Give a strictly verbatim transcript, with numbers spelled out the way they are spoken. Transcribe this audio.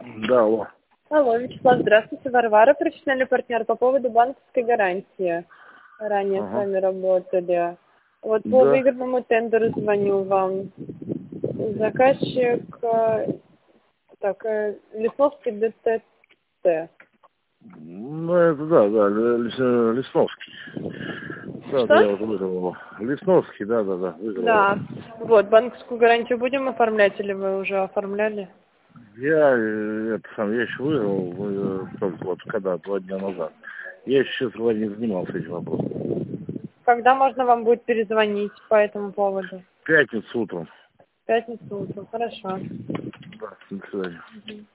Да, алло. Алло, Вячеслав, здравствуйте, Варвара, профессиональный партнер по поводу банковской гарантии. Ранее Ага. с вами работали. Вот по Да. выигранному тендеру звоню вам. Заказчик, э, так, э, Лесновский ДТТ. Ну, это да, да, Лес- Лесновский. Да, да, Что? я вот выиграл его. Лесновский, да, да, да, выиграл его. Да. Вот, банковскую гарантию будем оформлять или вы уже оформляли? Я, э, это сам, я еще выиграл, э, только вот когда, два дня назад. Я еще, честно говоря, не занимался этим вопросом. Когда можно вам будет перезвонить по этому поводу? В пятницу утром. В пятницу утром, хорошо. Да, до свидания. Мгм.